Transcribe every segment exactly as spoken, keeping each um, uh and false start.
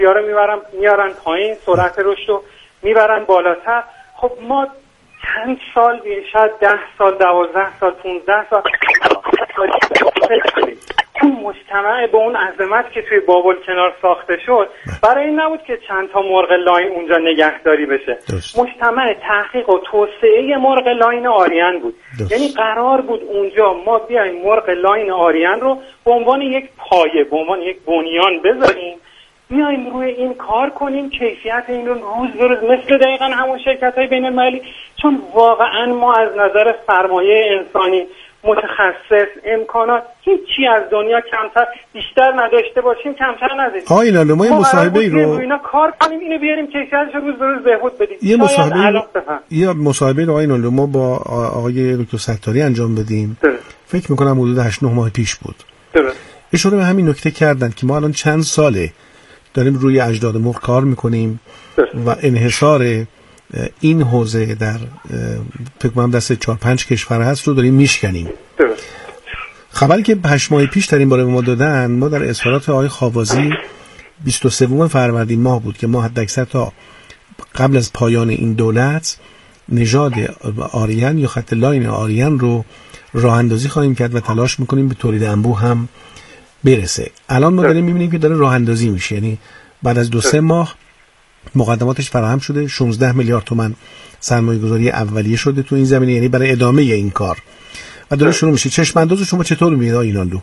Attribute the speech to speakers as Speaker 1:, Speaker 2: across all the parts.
Speaker 1: یارو میبرن میارن پایین، سرعت رشد رو میبرن بالاتر. خب ما چند سال، شاید ده سال، دوازده سال، پونزده سال اون مجتمع به اون عظمت که توی بابل کنار ساخته شد برای این نبود که چند تا مرغ لاین اونجا نگهداری بشه. درست. مجتمع تحقیق و توسعه مرغ لاین آریان بود. درست. یعنی قرار بود اونجا ما بیایم مرغ لاین آریان رو به عنوان یک پایه، به عنوان یک بنیان بذاریم، بیایم روی این کار کنیم، کیفیت این رو روز به روز مثل دقیقا همون شرکت‌های بین‌المللی، چون واقعا ما از نظر سرمایه انسانی متخصص امکانات هیچی از دنیا کمتر بیشتر نداشته باشیم کمتر نداشتیم.
Speaker 2: آقای لالو ما یه مصاحبه ای رو
Speaker 1: اینا کار کنیم، اینو بیاریم کیفیتش روز به روز بهبود بدیم.
Speaker 2: یه مصاحبه یه مصاحبه رو آقای لالو ما با آقای دکتر ستاری انجام بدیم. فکر می‌کنم حدود هشت نه ماه پیش بود. درست. اشاره به همین نکته کردن که ما الان چند ساله داریم روی اجداد مرغ کار میکنیم و انحصار این حوزه در فکر کنم دست چهار پنج کشور هست رو داریم میشکنیم. خبری که هشت ماه پیش در این باره ما دادن، ما در اظهارات آقای خاوازی بیست و سوم فروردین ماه بود که ما حداکثر تا قبل از پایان این دولت نژاد آریان یا خط لاین آریان رو راه اندازی خواهیم کرد و تلاش میکنیم به تولید انبوه هم برسه. الان ما داریم میبینیم که داره راه اندازی میشه، یعنی بعد از دو سه ماه مقدماتش فراهم شده، شانزده میلیارد تومان سرمایه گذاری اولیه شده تو این زمینه، یعنی برای ادامه این کار و داره شروع میشه. چشم انداز شما چطور میبینید آقای اینالو؟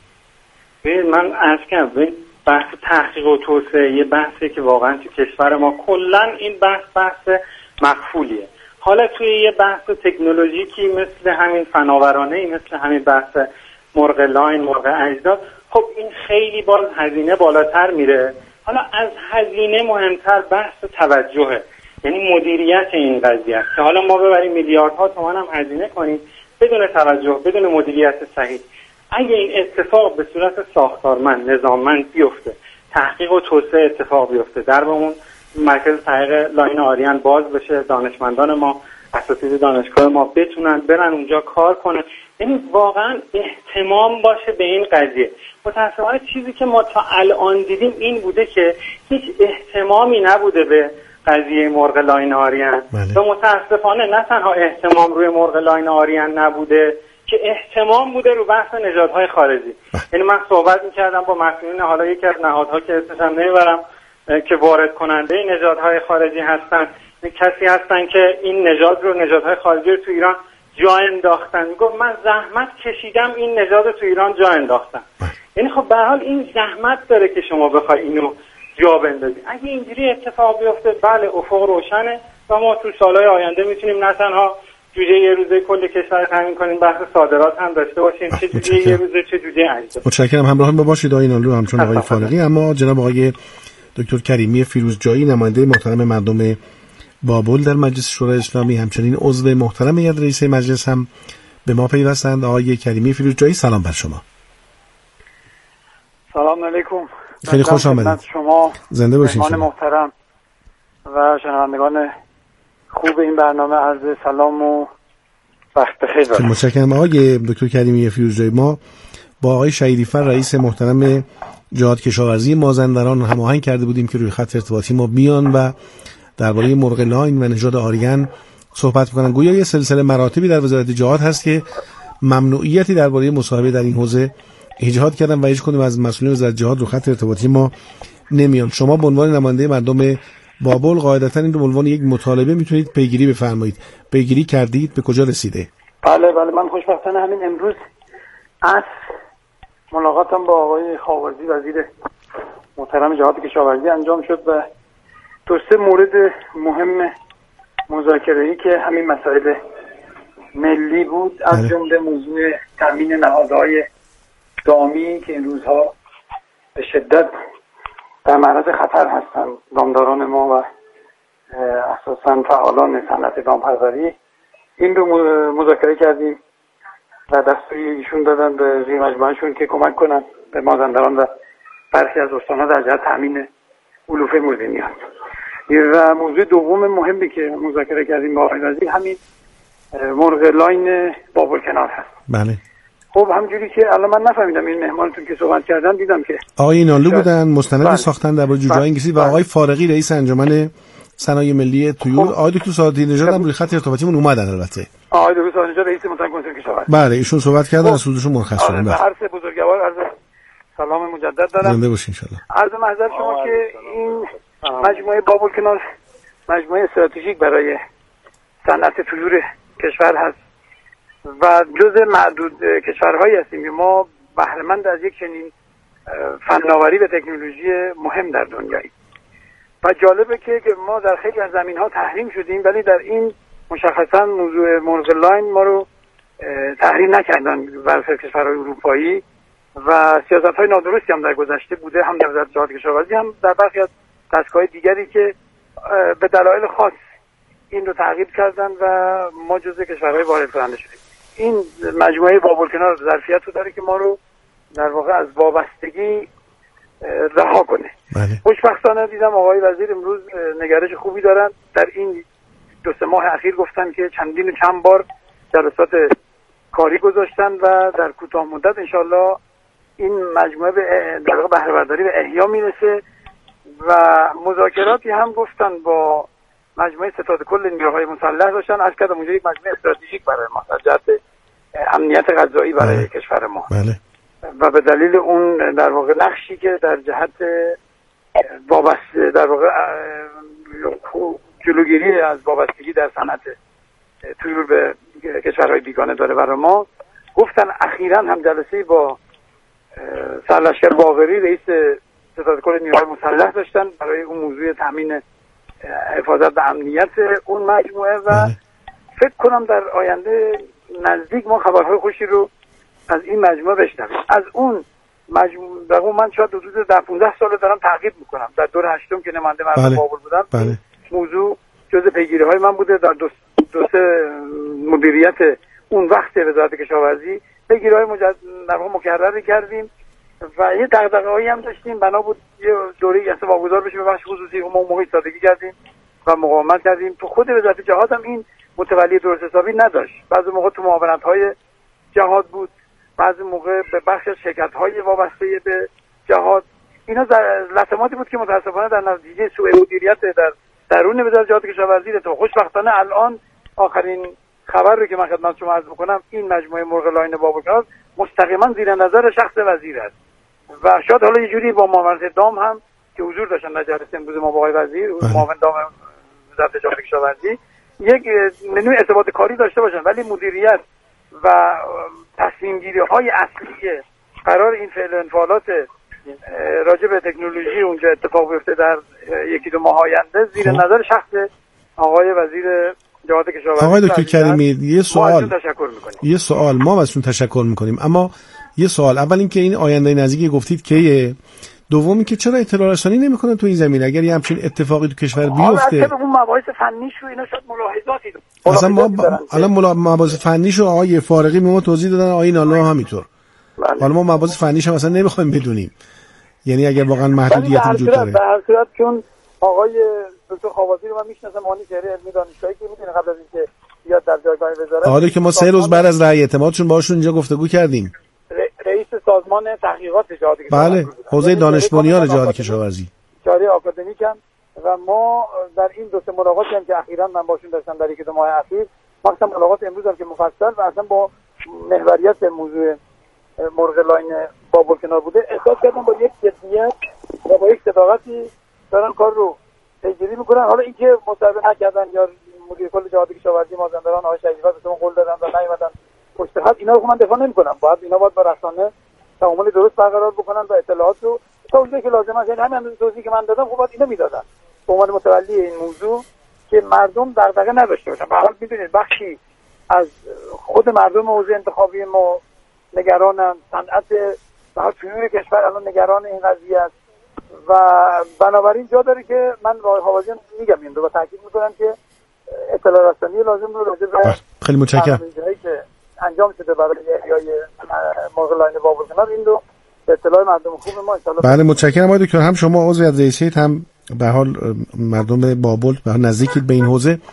Speaker 1: من عرض کردم بحث تحقیق و توسعه یه بحثی که واقعا تو کشور ما کلا این بحث بحث مقفولیه. حالا توی یه بحث تکنولوژیکی مثل همین فناورانه، مثل همین بحث مرغ لاین، مرغ اجداد، خب این خیلی باز هزینه بالاتر میره. حالا از هزینه مهمتر بحث توجهه، یعنی مدیریت این قضیه است که حالا ما ببریم میلیاردها تومان هم هزینه کنیم بدون توجه، بدون مدیریت صحیح. اگه این اتفاق به صورت ساختارمند، نظاممند بیفته، تحقیق و توسعه اتفاق بیفته، در اون مرکز تحقیق لاین آریان باز بشه، دانشمندان ما، اساتید دانشگاه ما بتونن برن اونجا کار کنن، یعنی واقعا اهتمام باشه به این قضیه. متأسفانه چیزی که ما تا الان دیدیم این بوده که هیچ اهتمامی نبوده به قضیه مرغ لاین آریان و متأسفانه نه تنها اهتمام روی مرغ لاین آریان نبوده که اهتمام بوده رو بحث نژادهای خارجی. یعنی من صحبت می‌کردم با مسئولین حالا یکی از نهادها که اسمش هم نمیبرم که وارد کننده نژادهای خارجی هستن، کسی هستن که این نژاد رو، نژادهای خارجی رو تو ایران جا انداختن. میگفت من زحمت کشیدم این نژاد رو تو ایران جا انداختم. یعنی خب به هر حال این زحمت داره که شما بخوای اینو جا بندازی. اگه اینجوری اتفاق بیفته بله افق روشنه و ما تو سالهای آینده میتونیم نه تنها جوجه یه روزه کل کشور تامین کنیم، بحث صادرات هم داشته باشیم، چه جوجه یه روزه چه جوجه اجزا.
Speaker 2: متشکرم. همراه ما باشید آقای اینالو همچون آقای فارقی. اما جناب آقای دکتر کریمی فیروزجایی نماینده محترم مردم بابل در مجلس شورای اسلامی، همچنین عضو محترم هیئت رئیسه مجلس هم به ما پیوستند. آقای کریمی فیروزجایی سلام بر شما.
Speaker 3: سلام علیکم.
Speaker 2: خیلی خوش آمدید.
Speaker 3: شما
Speaker 2: زنده باشید.
Speaker 3: مهمان محترم و شنوندگان خوب این برنامه عرض سلام و وقت بخیر دارم.
Speaker 2: متشکرم. آقای دکتر کریمی فیروزجایی، ما با آقای شهیدی‌فر رئیس محترم جهاد کشاورزی مازندران هماهنگ کرده بودیم که روی خط ارتباطی ما بیان و درباره مرغ لاین و نژاد آریان صحبت کنن. گویا یه سلسله مراتبی در وزارت جهاد هست که ممنوعیتی درباره مصاحبه در این حوزه ایجاد کردن و هیچ کدوم از مسئولین وزارت جهاد رو خط ارتباطی ما نمیان. شما به عنوان نماینده مردم بابل قاعدتاً این رو به عنوان یک مطالبه میتونید پیگیری بفرمایید. پیگیری کردید؟ به کجا رسیده؟
Speaker 3: بله بله، من خوشبختانه همین امروز از ملاقاتم با آقای خاوازی وزیر محترم جهاد کشاورزی انجام شد و دو سه مورد مهم مذاکره‌ای که همین مسائل ملی بود، از جمله موضوع تامین نهادهای دامی که این روزها به شدت در معرض خطر هستند، دامداران ما و اساساً فعالان صنعت دامپروری، این رو مذاکره کردیم و دستوری ایشون دادن به زیر مجموعهشون که کمک کنن به مازندران و برخی از استان‌ها در جهت تامین علوفه مورد نیاز. و موضوع دوم مهمی که مذاکره کردیم با آقای وزیر همین مرغ لاین بابل کنار هست.
Speaker 2: بله.
Speaker 3: خب همجوری که الان من نفهمیدم این مهمانتون که صحبت کردن دیدم که
Speaker 2: آقای اینالو بودن مستند ساختن در مورد جوجه‌های انگلیسی و آقای فارقی رئیس انجمن صنایع ملی طیور. آقای دکتر سعادی نژاد هم روی خط ارتباطیمون اومدن البته.
Speaker 3: آقای دکتر سعادی نژاد رئیس مطلق کنسول کشاورزی.
Speaker 2: بله ایشون صحبت کردن از حضورشون مرخص شدن.
Speaker 3: بله هر سه بزرگوار عرض سلام مجدد دارم.
Speaker 2: زنده باشین ان شاء الله.
Speaker 3: عرض معذرت شما که این مجموعه بابلکنار مجموعه استراتژیک برای صنعت طیور کشور هست و جزء معدود کشورهایی هستیم که ما بهره‌مند از یک چنین فناوری و تکنولوژی مهم در دنیایی. و جالبه که ما در خیلی از زمین‌ها تحریم شدیم ولی در این مشخصا موضوع مرغ لاین ما رو تحریم نکردن برای کشورهای اروپایی و سیاست‌های نادرستی هم در گذشته بوده، هم در وزارت جهاد کشاورزی هم در برخی از دستگاه دیگری که به دلایل خاص این رو تعقیب کردن و ما جزء کشورهای وارد کننده شدیم. این مجموعه بابلکنار ظرفیت رو داره که ما رو در واقع از وابستگی رها کنه.
Speaker 2: بله.
Speaker 3: خوشبختانه دیدم آقای وزیر امروز نگرش خوبی دارن. در این دو سه ماه اخیر گفتن که چندین و چند بار جلسات کاری گذاشتن و در کوتاه مدت انشالله این مجموعه به در واقع بهره برداری و احیا میرسه و مذاکراتی هم گفتن با مجموعه ستاد کل نیروهای مسلح داشتن. از کدام اونجا یک مجموعه استراتژیک برای ما در جهت امنیت غذایی برای
Speaker 2: بله.
Speaker 3: کشور ما.
Speaker 2: بله.
Speaker 3: و به دلیل اون در واقع نقشی که در جهت وابسته در واقع جلوگیری از وابستگی در صنعت طیور به کشورهای بیگانه داره برای ما گفتن. اخیراً هم جلسه با سرلشکر باقری رئیس ستاد کل نیروهای مسلح داشتن برای اون موضوع تامین حفاظت و امنیت اون مجموعه و
Speaker 2: بله.
Speaker 3: فکر کنم در آینده نزدیک ما خبرهای خوشی رو از این مجموعه بشنویم. از اون مجموعه در اون من شاید حدود ده پانزده سال دارم تعقیب میکنم. در دور هشتم که نماینده مردم
Speaker 2: بله.
Speaker 3: بابل بودم
Speaker 2: بله.
Speaker 3: موضوع جزء پیگیری های من بوده. در دو, دو سه مدیریت اون وقت وزارت کشاورزی پیگیری های مجد... در واقع مکرر کردیم و یه دغدغه‌ای هم داشتیم. بنا بود یه دوره‌ای اصلا واگذار بشه به بخش خصوصی. اون موقع ایستادگی کردیم و مقاومت کردیم. تو خود وزارت جهاد هم این متولی درست حسابی نداشت. بعضی موقع تو معاونت‌های جهاد بود، بعضی موقع به بخش شرکت‌های وابسته به جهاد. اینا لطماتی بود که متأسفانه در نتیجه سوء مدیریت در درون وزارت جهاد کشاورزی رسید. خوشبختانه الان آخرین خبر رو که من خدمت شما عرض می‌کنم این مجموعه مرغ لاین بابلکنار مستقیما زیر نظر شخص وزیر است و شاید حالا یه جوری با معاونت دام هم که حضور داشتن در جلسه امروز ما با آقای وزیر معاون دام وزارت جهاد کشاورزی یک منوی ارتباط کاری داشته باشن ولی مدیریت و تصمیم گیری های اصلی قرار این فعل و انفعالات راجع به تکنولوژی اونجا اتفاق بیفته در یکی دو ماه آینده زیر نظر شخص آقای وزیر جهاد کشاورزی.
Speaker 2: آقای دکتر کریمی یه سوال
Speaker 3: تشکر می‌کنیم.
Speaker 2: یه سوال ما ازتون تشکر می‌کنیم اما یه سوال اول اینکه این آینده نزدیکی گفتید که دومی که چرا اطلاع رسانی نمی‌کنن تو این زمینه اگر یه همچین اتفاقی تو کشور بیفته؟
Speaker 3: حالا اون مباحث فنیش رو اینا شاید ملاحظاتی دارن.
Speaker 2: اصلا ما الان ب... مباحث فنیش رو آقای فارقی به ما توضیح دادن آقای نالا همینطور. حالا ما مباحث فنیش هم اصلا نمی‌خوایم بدونیم. یعنی اگر واقعا محدودیت وجود داره.
Speaker 3: به هر صورت چون آقای دکتر خوابازی رو من میشناسم مهندس شهری علمی دانشگاهی که میدونه قبل از اینکه بیاد در جایگاه وزارت
Speaker 2: حالا که ما سه روز بعد از رأی اعتمادشون باهاشون اینجا گفتگو کردیم.
Speaker 3: رئیس سازمان تحقیقات جهاد
Speaker 2: کشاورزی بله حوزه دانش بنیان جهاد کشاورزی
Speaker 3: چاره آکادمیکن و ما در این دو سه ملاقاتی هم که اخیراً من باشون داشتم در یک دو ماه اخیر مثلا ملاقات امروز هم که مفصل و اصلا با محوریت موضوع مرغ لاین بابلکنار بوده احساس کردم با یک جدیت و با یک صداقتی دارن کار رو پیگیری میکنن. حالا اینکه مصاحبه نکردن یا مدیر کل جهاد کشاورزی مازندران آقای شریفت به قول دادن و نیومدن پشت خط اینا رو من دفاع نمی‌کنم. باید اینا باید با رسانه تعامل درست برقرار بکنن و اطلاعات رو تا اونجایی که لازم است. یعنی همین اندازه توضیحی که من دادم خب باید اینا میدادن به عنوان متولی این موضوع که مردم دغدغه نداشته باشن. به هر حال می‌دونید بخشی از خود مردم حوزه انتخابی ما نگرانن، صنعت به هر طیور کشور الان نگران این قضیه است و بنابراین جا داره که من راه حوازی میگم این رو با تاکید میکنم که اطلاع رسانی لازم رو راجع به
Speaker 2: خیلی متشکرم
Speaker 3: که انجام شده برای احیای مرغ لاین بابلکنار این رو اطلاع مردم خوب ما ان شاء الله.
Speaker 2: بله متشکرم آقای دکتر. هم شما عضو از رئیسیت هم به حال مردم بابل به حال نزدیکید به این حوزه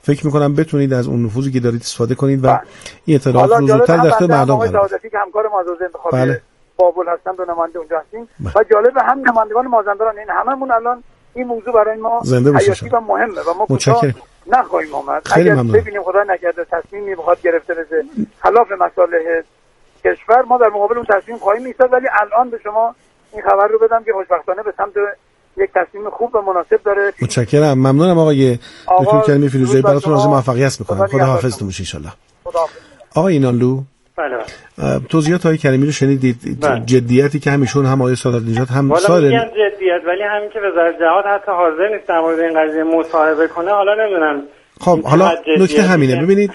Speaker 2: فکر میکنم بتونید از اون نفوذی که دارید استفاده کنید و با. این اطلاعات رو زودتر در اختیار مردم قرار بدید.
Speaker 3: که همکار مازندران انتخابی بله. بابل هستن، دو نماینده اونجا هستیم و جالب هم نمایندگان مازندران این هممون الان این موضوع برای ما حیاتی و مهمه و ما کوتاه نخواهیم آمد. اگر ببینیم خدا نکرده تصمیمی بخواد گرفته بشه خلاف مصالح کشور، ما در مقابل اون تصمیم خواهیم ایستاد، ولی الان به شما این خبر رو بدم که خوشبختانه به سمت یک تصمیم خوب و مناسب داره.
Speaker 2: متشکرم، ممنونم آقای دکتر کریمی فیروزی، براتون آرزوی موفقیت میکنم. خدا حافظتون باشه ان شاء الله. آقای اینانلو،
Speaker 1: بله
Speaker 2: توضیحات های کریمی رو شنیدید. بله. جدیتی که همیشون هم آقای سادات نژاد هم
Speaker 1: سایر میگن جدیت، ولی همین که وزارت جهاد حتی حاضر نیست در مورد این قضیه مصاحبه کنه، حالا نمیدونم.
Speaker 2: خب حالا نکته همینه. ببینید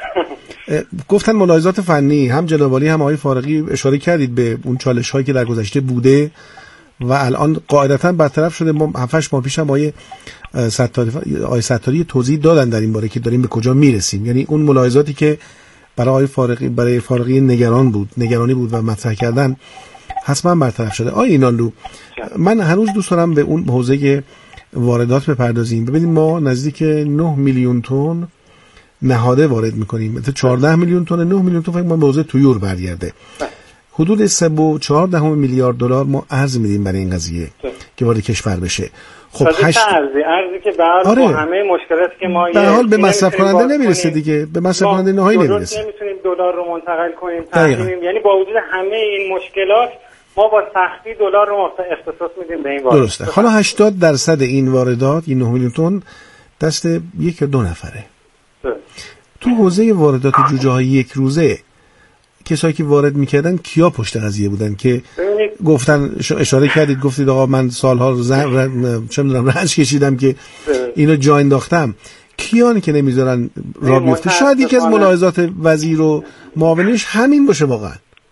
Speaker 2: گفتن ملاحظات فنی، هم جناب عالی هم آقای فارغی اشاره کردید به اون چالش هایی که در گذشته بوده و الان قاعدتاً برطرف شده. ما هفت ماه پیش هم آقای ستاری آقای ستاری توضیح دادن در این باره که داریم به کجا میرسیم. یعنی اون ملاحظاتی که برای آقای فارغی برای فارغی نگران بود نگرانی بود و مطرح کردن حتما برطرف شده. آقای اینانلو، من هنوز دوست دارم به اون حوزه واردات بپردازیم. ببینید ما نزدیک نه میلیون تن نهاده وارد میکنیم، مثلا چهارده میلیون تن نه میلیون تن فکر کنم به حوزه طیور برگرده. حدود سه و چهار دهم میلیارد دلار ما ارز میدیم برای این قضیه که وارد کشور بشه. خب
Speaker 1: هشت ارزی ارزی که به هر
Speaker 2: آره.
Speaker 1: با همه مشکلاتی که ما
Speaker 2: به حال به مصرف کننده نمیرسه دیگه، به مصرف کننده نهایی نمیرسه.
Speaker 1: نمیتونیم دلار رو منتقل کنیم تحریم، یعنی با وجود همه این مشکلات ما با سختی دلار رو اختصاص میدیم به این واردات.
Speaker 2: درسته. حالا هشتاد درصد این واردات، این نه میلیون تن دست یک یا دو نفره. ده. تو حوزه واردات جوجه های یک روزه کسایی که وارد میکردن کیا پشت قضیه بودن که ببینید. گفتن اشاره کردید گفتید آقا من سالها چه میدونم رنج کشیدم که ده. اینو جا انداختم. کیان که نمیذارن راه بیفته؟ شاید یکی از ملاحظات وزیر و معاونش همین باشه واقعا.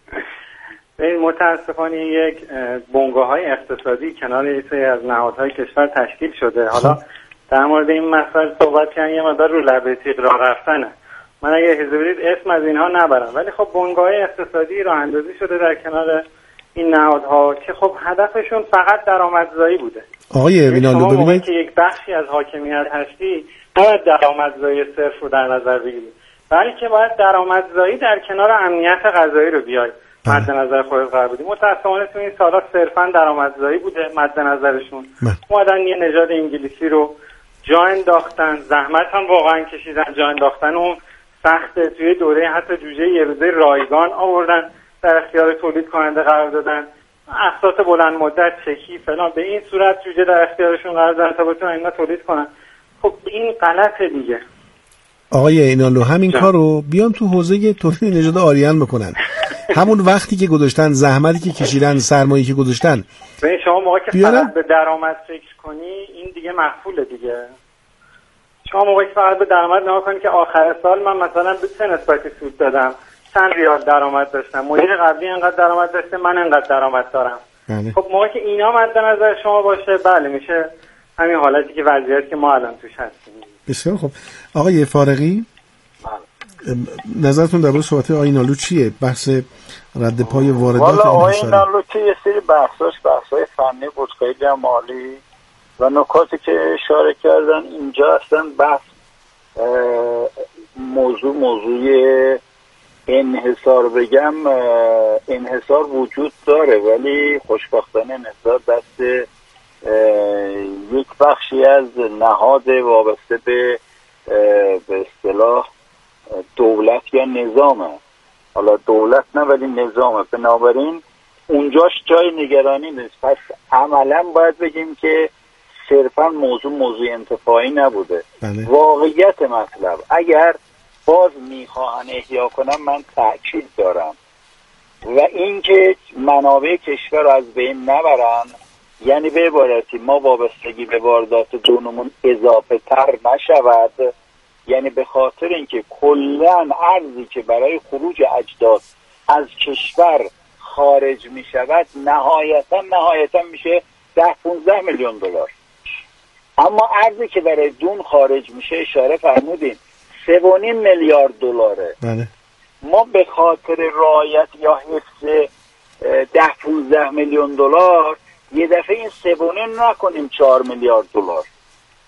Speaker 1: این متاسفانه یک بنگاه‌های اقتصادی کنار یکی از نهادهای کشور تشکیل شده. حالا در مورد این مسائل صحبت کردن یه مقدار رو لبه تیغ راه رفتنه. من اگه اجازه بدید اسم از اینها نبرم، ولی خب بنگاه‌های اقتصادی راه اندازی شده در کنار این نهادها که خب هدفشون فقط درآمدزایی بوده.
Speaker 2: آقای اینانلو ببینید
Speaker 1: که یک بخشی از حاکمیت هستی باید درآمدزایی صرف رو در نظر بگیرید، بلکه باید درآمدزایی در کنار امنیت غذایی رو بیاید مد نظر خودت قرار بدیم. متأسفانه تو این سالا صرفاً درآمدزایی بوده مد نظرشون. اومدن یه نژاد انگلیسی رو جا انداختن، زحمت هم واقعا کشیدن جا انداختن اون سخته. توی دوره حتی جوجه یه روزه رایگان آوردن در اختیار تولید کننده قرار دادن، اقساط بلند مدت چکی فلان، به این صورت جوجه در اختیارشون قرار دادن تا بتونن اینا تولید کنن. خب این غلطه دیگه.
Speaker 2: آقای اینانلو همین کارو بیان تو حوزه تولید نژاد آریان بکنن. همون وقتی که گذاشتن، زحمتی که کشیدن، سرمایه‌ای که گذاشتن.
Speaker 1: ببین شما موقعی که فقط به درآمد فکر کنی این دیگه مقفوله دیگه. شما موقعی که فقط به درآمد نگاه کنی که آخر سال من مثلا به چه نسبتی سود دادم، چند ریال درآمد داشتم، مدیر قبلی اینقدر درآمد داشته، من اینقدر درآمد دارم. بله. خب موقعی که اینا مد نظر شما باشه، بله میشه همین حالتی که وضعیتی که ما الان توش هستیم.
Speaker 2: بسیار خوب. آقای فارغی نظرتون در مورد صحبت آقای اینانلو چیه؟ بحث رد پای واردات
Speaker 4: والا آقای اینانلو که یه سری بحثاش بحثای فنی بود خیلی عالی و نکاتی که اشاره کردن اینجا اصلا بحث موضوع موضوع انحصار بگم انحصار وجود داره، ولی خوشبختانه انحصار دست یک بخشی از نهاد وابسته به به اصطلاح دولت یا نظامه. حالا دولت نه ولی نظامه، بنابراین اونجاش جای نگرانی نیست. پس عملا باید بگیم که صرفا موضوع موضوع انتفاعی نبوده. بله. واقعیت مطلب اگر باز میخواهن احیا کنم من تأکید دارم و اینکه منابع کشور رو از بین نبرن، یعنی به عبارتی ما وابستگی به واردات دونمون اضافه تر نشود، یعنی به خاطر اینکه کلن ارزی که برای خروج اجداد از کشور خارج می شود نهایتا نهایتا میشه ده پونزده میلیون دلار، اما ارزی که برای دون خارج میشه اشاره فرمودین سه و نیم میلیارد دلاره.
Speaker 2: بله.
Speaker 4: ما به خاطر رعایت یا حفظ ده پونزده میلیون دلار یه دفعه این سه و نیم نکنیم چهار میلیارد دلار.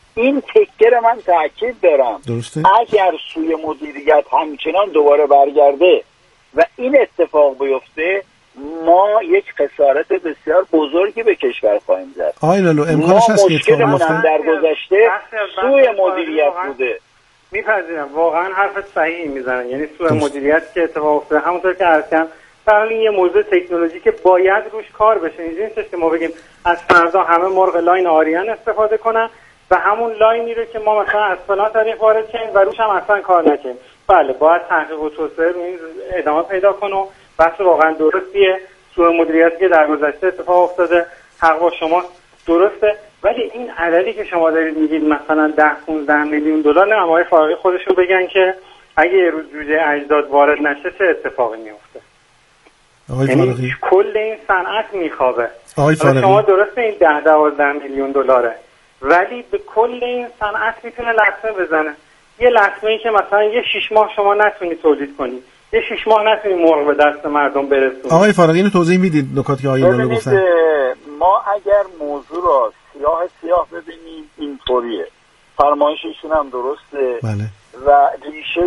Speaker 4: این تکر من تاکید دارم
Speaker 2: درسته؟
Speaker 4: اگر سوی مدیریت همچنان دوباره برگرده و این اتفاق بیفته ما یک خسارت بسیار بزرگی به کشور خواهیم زد.
Speaker 2: آقای لالو امکانش هست که
Speaker 4: مشکلمون هم در گذشته سوی مدیریت بوده.
Speaker 1: میپذیرم واقعا حرف صحیحی میزنن، یعنی سوء مدیریت که اتفاق افتاده همونطور که عرض کردم فعلا این یه موضوع تکنولوژی که باید روش کار بشه. اینجوری نیستش که ما بگیم از فردا همه مرغ لاین آریان استفاده کنن و همون لاینی رو که ما مثلا از فلان تاریخ وارد کردیم و روش هم اصلا کار نکنیم. بله باید تحقیق و توسعه رو این ادامه پیدا کنه و بحث واقعا درستیه. سوء مدیریتی که در گذشته اتفاق افتاده حق با شما درسته، ولی این عددی که شما دارید میگید مثلا ده پانزده میلیون دلار، نه آقای فارغی خودشون بگن که اگه یه روز جوجه اجداد وارد نشه چه اتفاقی میفته.
Speaker 2: آقای فارغی
Speaker 1: کل این صنعت میخوابه.
Speaker 2: آقای فارغی
Speaker 1: شما درسته این ده دوازده میلیون دلاره، ولی به کل این صنعت میتونه لطمه بزنه. یه لطمه ای که مثلا یه شش ماه شما نتونی تولید کنی، یه شش ماه نتونی مرغ به دست مردم برسونی.
Speaker 2: آقای فارغی اینو توضیح میدید نکاتی که آقای لالو گفتن؟
Speaker 4: ما اگر موضوع را سیاه سیاه ببینیم اینطوریه، فرمایششون هم درسته.
Speaker 2: بله.
Speaker 4: و ریشه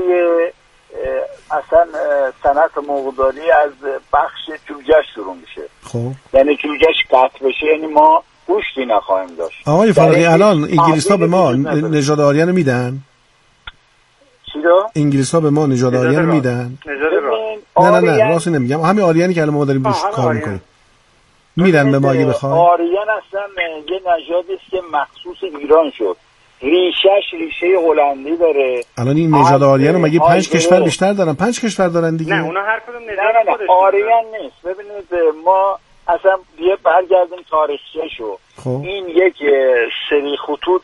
Speaker 4: اصلا صنعت مرغداری از بخش جوجهش شروع میشه.
Speaker 2: خب
Speaker 4: یعنی جوجهش قطع بشه یعنی ما گوشتی نخواهیم داشت.
Speaker 2: آقای فارغی الان انگلیس‌ها به ما نژاد آریان میدن؟
Speaker 4: چی رو؟
Speaker 2: انگلیس‌ها به ما نژاد آریان میدن؟ نه نه نه راست نمیگم، همین آریانی که الان ما داریم روش کار میکنیم میدن به ما اگه بخوام.
Speaker 4: آریان اصلا یه نژادی است که مخصوص ایران شد، ریشهش ریشه هلندی داره.
Speaker 2: الان این نژاد آریان مگه پنج کشور بیشتر دارن؟ پنج کشور دارن دیگه.
Speaker 1: نه اونا هر کدوم نژاد
Speaker 4: نه نه آریان نیست. ببینید ما اصلا یه برگردیم تاریخچه شو.
Speaker 2: خب.
Speaker 4: این یک سری خطوط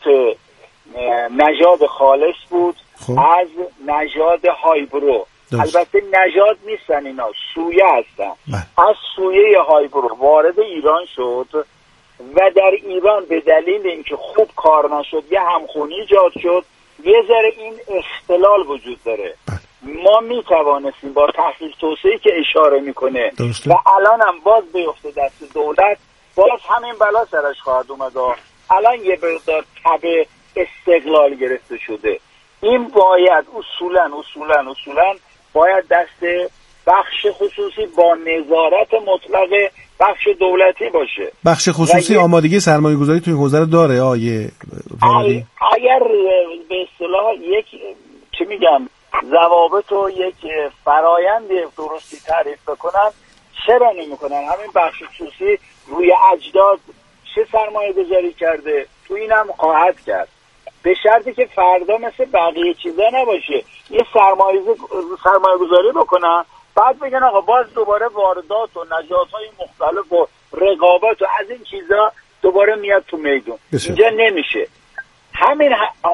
Speaker 4: نژاد خالص بود. خب. از نژاد هایبرو. البته نژاد نیستن اینا، سویه هستن. از سویه هایبرو وارد ایران شد و در ایران به دلیل اینکه خوب کار نشد یه همخونی ایجاد شد، یه ذره این اختلال وجود داره. ما می توانستیم با تحقیق توسعه‌ای که اشاره میکنه و الان هم باز بیفته دست دولت، باز همین بلا سرش خواهد اومد. الان یه مقدار تبع استقلال گرفته شده. این باید اصولا اصولا اصولا باید دست بخش خصوصی با نظارت مطلق بخش دولتی باشه.
Speaker 2: بخش خصوصی آمادگی سرمایه گذاری توی حوزه داره آیه فارغی؟
Speaker 4: اگر به اصطلاح یک چه میگم ضوابط و یک فرایند درستی تعریف بکنن چرا نمیکنن؟ همین بخش خصوصی روی اجداد چه سرمایه گذاری کرده تو اینم خواهد کرد، به شرطی که فردا مثل بقیه چیزا نباشه یه سرمایه سرمایه گذاری بکنن بعد بگن آقا باز دوباره واردات و نژادهای مختلف و رقابت و از این چیزا دوباره میاد تو میدون. اینجا نمیشه. همین ه...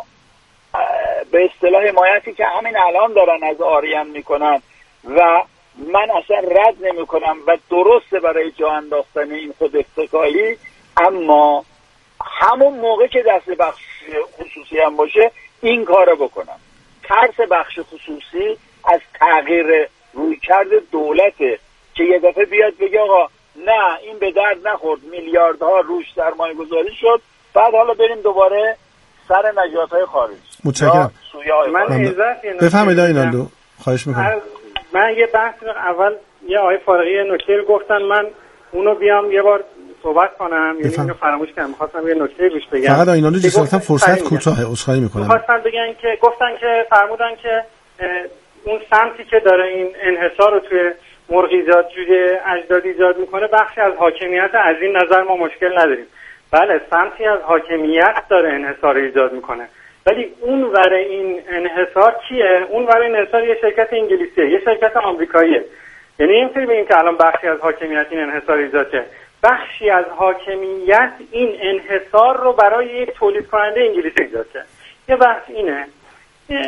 Speaker 4: به اصطلاح حمایتی که همین الان دارن از آریان میکنن و من اصلا رد نمیکنم و درسته برای جا انداختن این خود اتکایی، اما همون موقع که دست بخش خصوصی هم باشه این کارو بکنم. ترس بخش خصوصی از تغییر رویکرد دولته که یه دفعه بیاد بگه آقا نه این به درد نخورد، میلیاردها روش سرمایه گذاری شد، بعد حالا بریم دوباره سر نژادهای خارج.
Speaker 2: متشکرم.
Speaker 1: من
Speaker 2: بفهمید آقای نالو، خواهش میکنم.
Speaker 1: من یه بحث اول یه آقای فارغی نکته رو گفتن، من اونو بیام یه بار صحبت کنم، یعنی اینو فراموش کردم، می‌خواستم یه نکته روش بگم.
Speaker 2: فقط آقای نالو جسارتا فرصت کوتاه عذرخواهی میکنم.
Speaker 1: می‌خواستم بگن که گفتن که فرمودن که اون سمتی که داره این انحصار رو توی مرغیزاد جوجه اجداد ایجاد میکنه بخشی از حاکمیت، از این نظر ما مشکل نداریم. بله سمتی از حاکمیت داره انحصار ایجاد میکنه، ولی اون ور این انحصار کیه؟ اون ور این انحصار یه شرکت انگلیسیه، یه شرکت آمریکاییه. یعنی اینطوری بگیم که الان بخشی از حاکمیت این انحصار ایجاد کرده، بخشی از حاکمیت این انحصار رو برای یک تولید کننده انگلیسی ایجاد کرده. یه بحث اینه. یه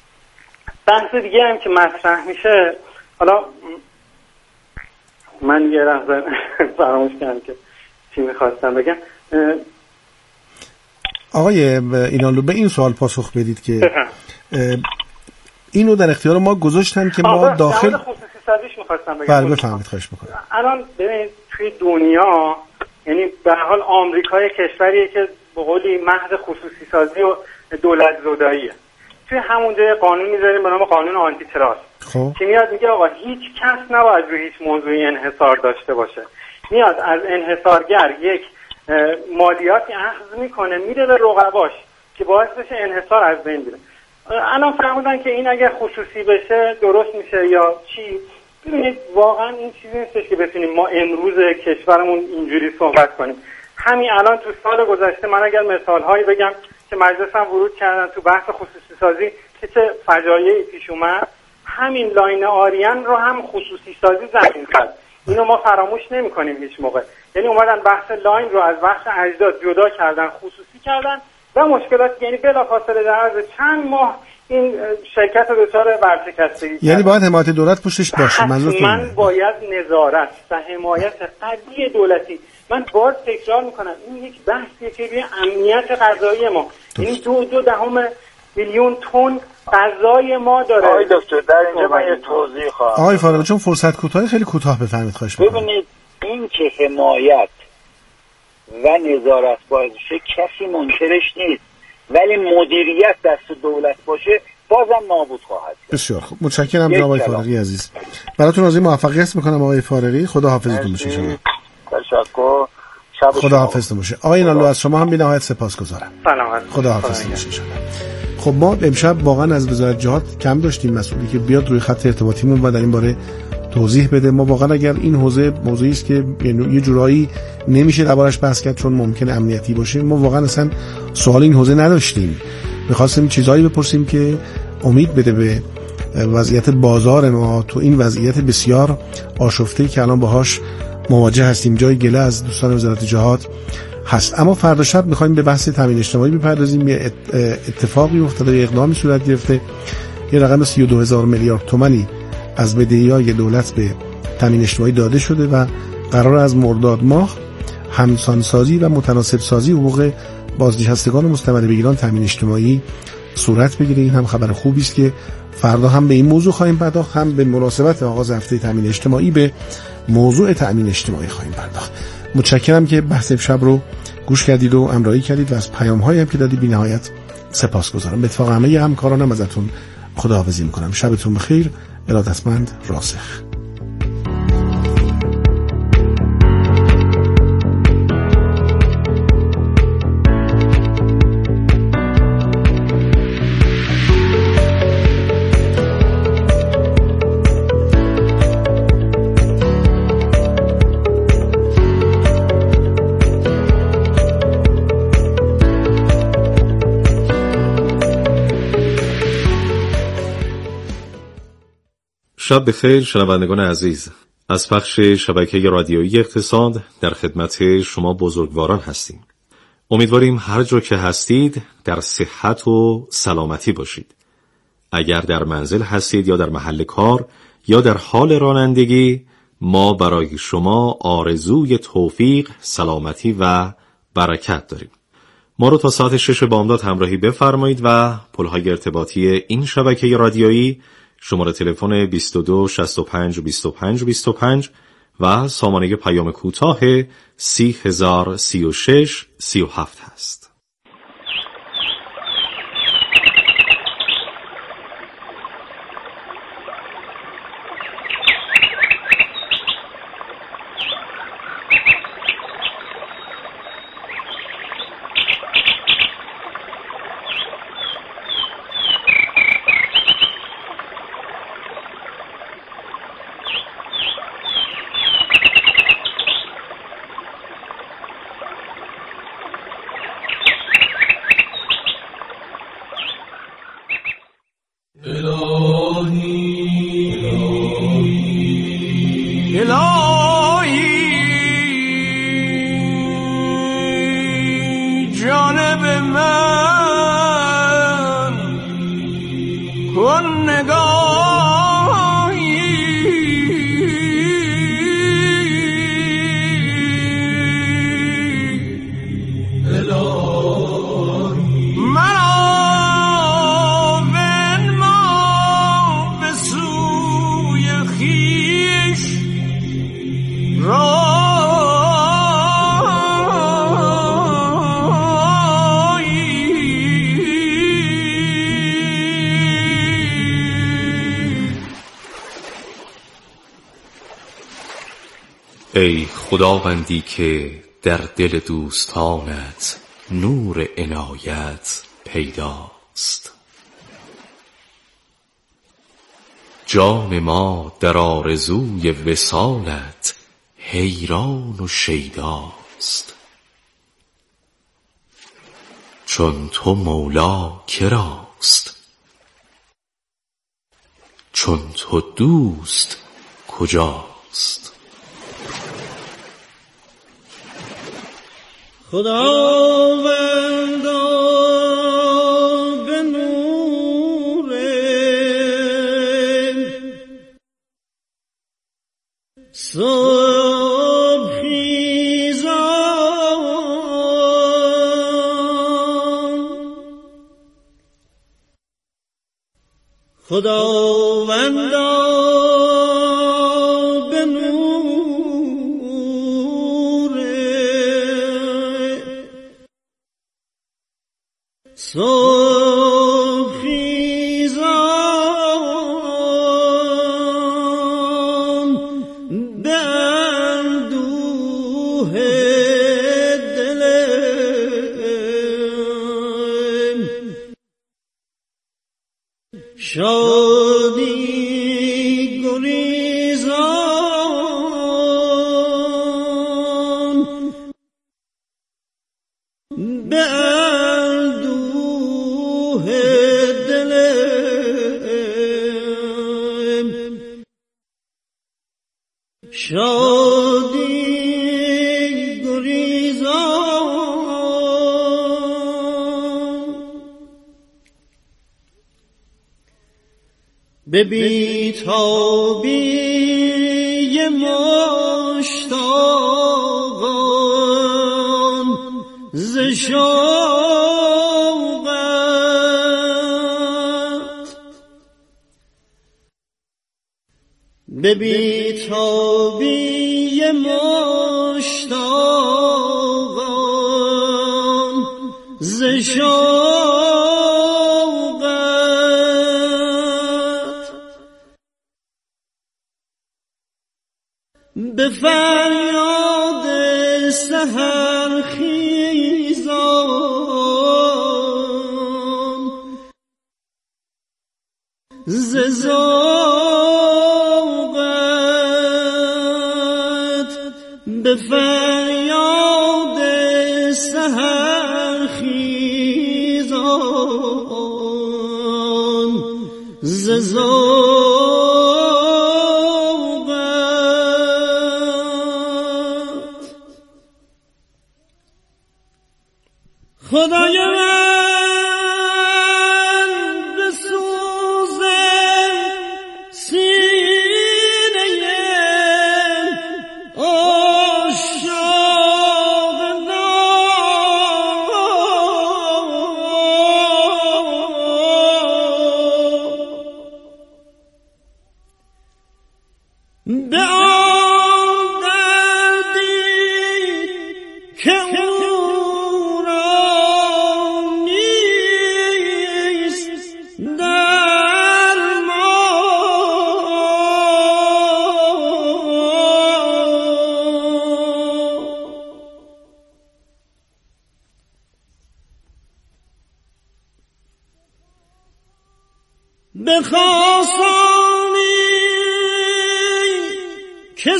Speaker 1: بحث دیگه هم که مطرح میشه، حالا من یه لحظه فراموش کردم که چی میخواستم بگم.
Speaker 2: آقای اینالو به این سوال پاسخ بدید که اینو در اختیار ما گذاشتن که ما داخل
Speaker 1: خصوصی سازیش میخواستم بگم.
Speaker 2: بله بفهمید، خواهش میکنم.
Speaker 1: الان ببینید توی دنیا، یعنی به هر حال آمریکای کشوریه که به قولی محض خصوصی سازی و دولت زداییه. توی همونجا یه قانون میذاریم به نام قانون آنتی تراست
Speaker 2: خب
Speaker 1: که میاد میگه آقا هیچ کس نباید روی هیچ موضوعی انحصار داشته باشه. میاد از انحصارگر یک مالیاتی اخذ میکنه میده به رقباش که باعث بشه انحصار از بین بره. الان فرمودن که این اگر خصوصی بشه درست میشه یا چی؟ ببینید واقعا این چیزی نیستش که بتونیم ما امروز کشورمون اینجوری صحبت کنیم. همین الان تو سال گذشته من اگر مثالهایی بگم که مجلسم ورود کردن تو بحث خصوصی سازی که چه فجایعی پیش اومد، همین لاین آریان رو هم خصوصی سازی زمین زد. اینو ما فراموش نمی‌کنیم هیچ موقع. یعنی اومدن بحث لاین رو از بحث اجداد جدا کردن، خصوصی کردن و مشکلات، یعنی بلافاصله در عرض چند ماه این شرکت رو دچار ورشکستگی کرد.
Speaker 2: یعنی باید حمایت دولت پشتش باشه.
Speaker 1: من باید نظارت و حمایت قوی دولتی. من باز تکرار میکنم این یک بحثیه که روی امنیت غذایی ما، یعنی دو دو دهم میلیون تن غذای ما داره.
Speaker 4: آقای دکتر در اینجا من یه توضیح خواهم.
Speaker 2: آقای فارغی چون فرصت کوتاه خیلی کوتاه بفرمایید خواهش می‌کنم.
Speaker 4: ببینید این که حمایت و نظارت باشه کسی منکرش نیست، ولی مدیریت دست دولت باشه بازم نابود خواهد شد.
Speaker 2: بسیار خوب، متشکرم جناب آقای فارغی عزیز. براتون آرزوی موفقیت میکنم آقای فارغی. خدا حافظتون باشه شما.
Speaker 4: تشکر. شب
Speaker 2: خدا حافظتون باشه. آقای نالو از شما هم بی نهایت سپاسگزارم.
Speaker 1: سلامت.
Speaker 2: خدا حافظتون باشه شما. خب ما امشب واقعا از وزارت جهاد کم داشتیم مسئولی که بیاد روی خط ارتباطیمون و در این باره توضیح بده. ما واقعا اگر این حوزه موضوعی است که یه جورایی نمیشه دربارش بحث کرد چون ممکن امنیتی باشه، ما واقعا اصلا سوال این حوزه نداشتیم. می‌خواستیم چیزایی بپرسیم که امید بده به وضعیت بازار ما تو این وضعیت بسیار آشفته‌ای که الان باهاش مواجه هستیم. جای گله از دوستان وزارت جهاد هست. اما فردا شب می‌خوایم به بحث تامین اجتماعی بپردازیم. یه اتفاقی افتاده، یه اقدامی صورت گرفته. یه رقم سی و دو هزار میلیارد تومانی از بدهی‌های دولت به تامین اجتماعی داده شده و قرار از مرداد ماه همسانسازی و متناسب سازی حقوق بازنشستگان و مستمر بگیران تامین اجتماعی صورت بگیره. این هم خبر خوبی است که فردا هم به این موضوع خواهیم پرداخت، هم به مناسبت آغاز هفته تامین اجتماعی به موضوع تامین اجتماعی خواهیم پرداخت. متشکرم که بحث امشب رو گوش کردید و همراهی کردید و از پیام‌هایی هم که دادید بی‌نهایت سپاسگزارم. به اتفاق همه همکارانم ازتون خداحافظی می‌کنم. شبتون بخیر. ارادتمند راسخ.
Speaker 5: شب بخیر شنوندگان عزیز. از پخش شبکه رادیویی اقتصاد در خدمت شما بزرگواران هستیم. امیدواریم هر جا که هستید در صحت و سلامتی باشید. اگر در منزل هستید یا در محل کار یا در حال رانندگی، ما برای شما آرزوی توفیق، سلامتی و برکت داریم. ما رو تا ساعت شش بامداد همراهی بفرمایید و پل‌های ارتباطی این شبکه رادیویی شماره تلفن بیست و دو شصت و پنج بیست و پنج بیست و پنج و سامانه پیام کوتاه سی هزار سی و شش سی و هفت هست.
Speaker 6: مرا بنما
Speaker 5: ای خداوندی که در دل دوستانت نور عنایت پیداست. جان ما در آرزوی وصالت حیران و شیداست. چون تو مولا کراست؟ چون تو دوست کجاست؟
Speaker 6: خداوندا به نور صبح خیزان، خداوندا به نور صبح خیزان، به اندوه دلم شادی گریزان، به اندوه دلم شادی گریزان. به بیتابی مشتاقان ز شوقت، به بیتابی مشتاقان ز شوقت، به فریاد سحر خیزان ز ذوقت، به فریاد سحر خیزان ز ذوقت. خدای من به سوز سینه عاشق به آن دردی که به خاصانی که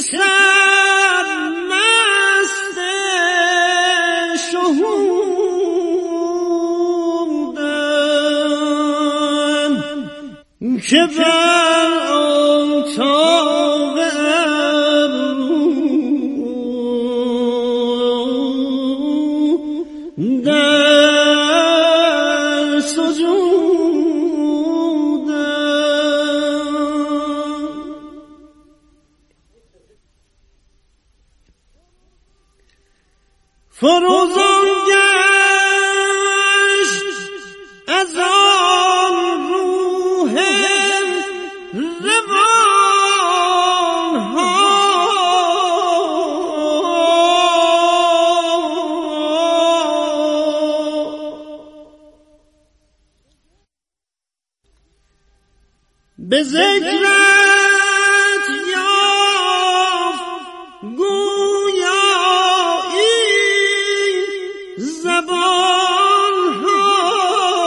Speaker 6: سرمست شهودن، که بر آن طاق ابرو در سجود فروزان گشت از آن روح روان ها، به ذکر